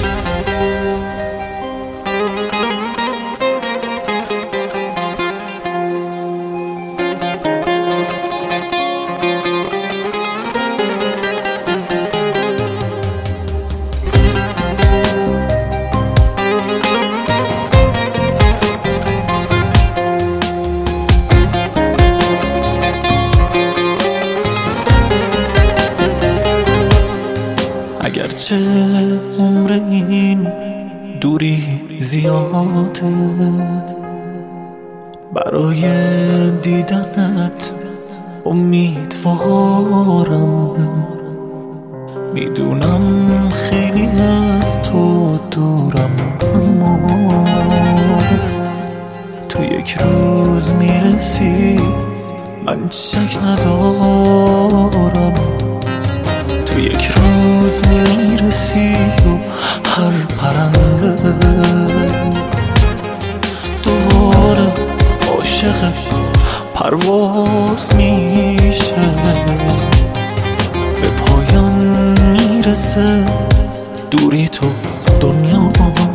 اگرچه عمر این دوری زیاده، برای دیدنت امیدوارم. میدونم خیلی از تو دورم، اما تو یک روز میرسی، من شک ندارم. تو یک روز میرسی و هر پرنده دوباره عاشق پرواز میشه. به پایان میرسه دوری تو دنیا،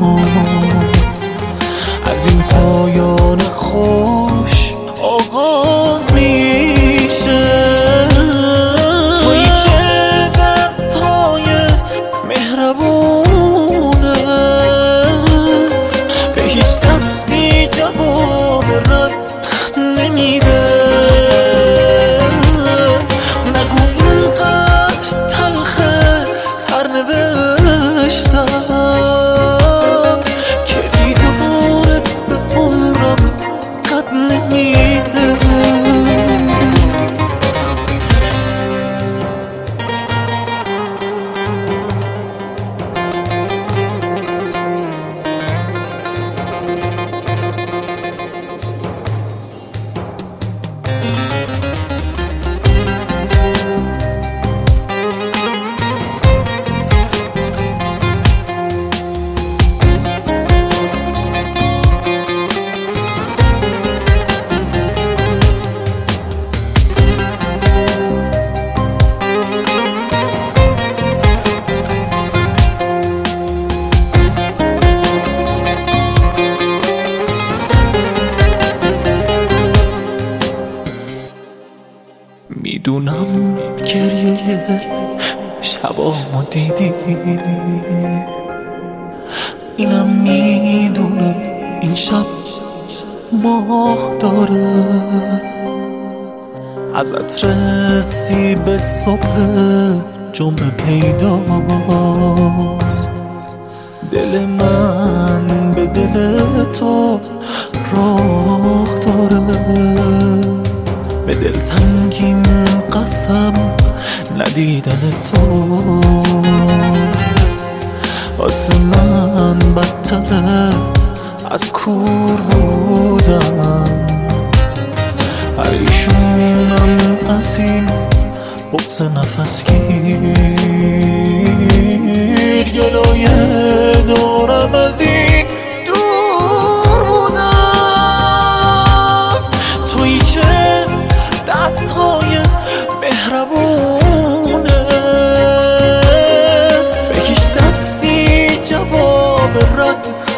از این پایان خوش آغاز میشه. تویی که دستهای مهربونت به هیچ دستی جواب رد نمیده. نگو اینقدر تلخه سرنوشتم که دیدارت به عمرم قد نمیده. میدونم گریه شبامو دیدی، اینم میدونم این شب ماه داره. ازت رسی به صبح جمعه پیداست، دل من به دل تو راه داره. به دلتنگیم قسم ندیدن تو، واسه من بدتره از کور بودم. پریشونم از این بغض نفسگیر، گلوی دارم از این دور بودم. تویی که دستهای مهربونت به هیچ دستی جواب رد